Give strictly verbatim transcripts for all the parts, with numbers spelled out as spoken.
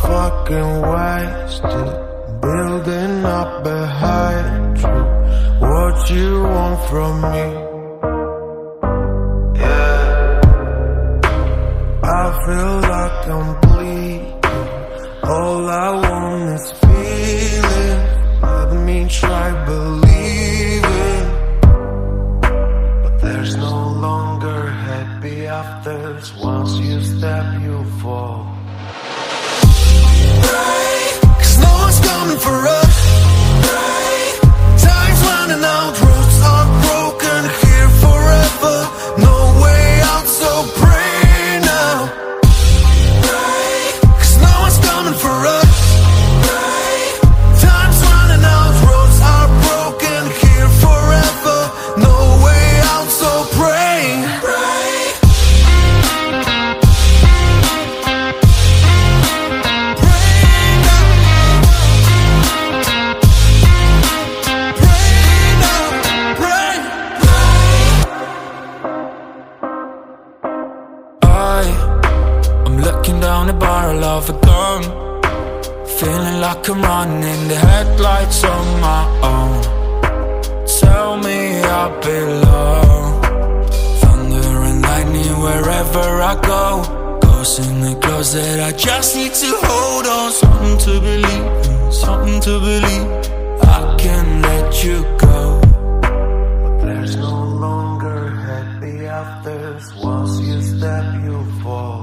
fucking wasted, building up behind you. What you want from me? Yeah, I feel like I'm bleeding. All I want is feeling. Let me try believing, but there's no longer happy afters. Once you step, you fall. Right, 'cause no one's coming for us. Right, time's running out, roads are broken here forever. No way out, so pray now. Right, 'cause no one's coming for us. Right, time's running out, roads are broken here forever. No way out, so pray. Right. Looking down the barrel of a gun, feeling like I'm running the headlights on my own. Tell me I belong. Thunder and lightning wherever I go. Ghosts in the closet, I just need to hold on. Something to believe in, something to believe. I can't let you go. But there's no longer happy afters. Once you step, you fall.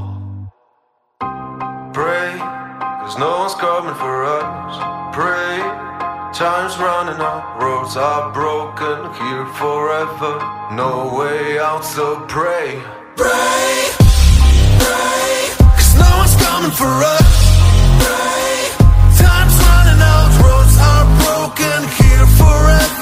Pray, 'cause no one's coming for us. Pray, time's running out, roads are broken here forever. No way out, so pray. Pray, pray, 'cause no one's coming for us. Pray, time's running out, roads are broken here forever.